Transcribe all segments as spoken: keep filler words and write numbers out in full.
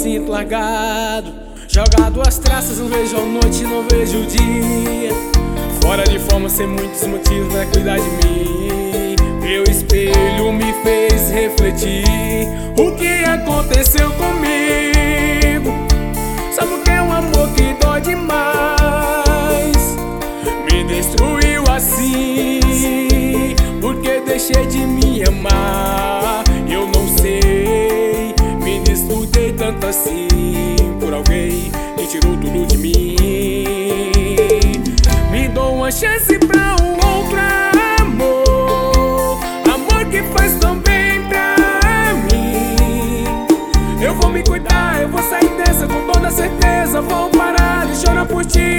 sinto largado, jogado às traças, não vejo a noite, não vejo o dia. Fora de forma, sem muitos motivos pra cuidar de mim. Meu espelho me fez refletir o que aconteceu comigo. Sabe o que é um amor que dói demais? Me destruiu assim, porque deixei de me amar. Eu não sei, me desnudei tanto assim por alguém que tirou tudo de mim. Me dou uma chance pra um outro amor, amor que faz tão bem pra mim. Eu vou me cuidar, eu vou sair dessa com toda certeza. Vou parar de chorar por ti.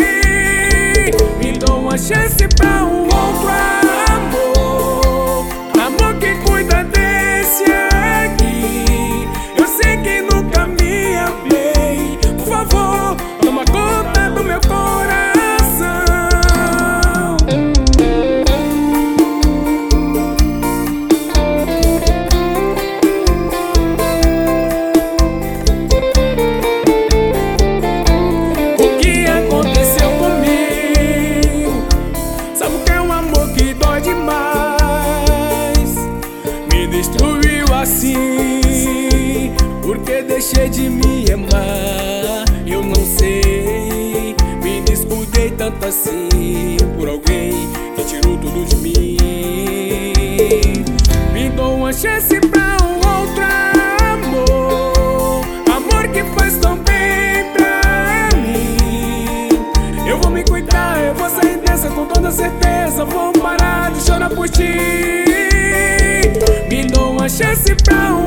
Me dou uma chance pra um outro amor, amor que cuida desse aqui. Eu sei que nunca me amei. Por favor, toma conta do meu coração. O que aconteceu comigo? Sabe o que é um amor que dói demais? Me destruiu assim, porque deixei de me amar. Eu não sei, me descuidei tanto assim por alguém que tirou tudo de mim. Me dou uma chance pra um outro amor, amor que faz tão bem pra mim. Eu vou me cuidar, eu vou sair dessa com toda certeza. Vou parar de chorar por ti. Me dou uma chance pra um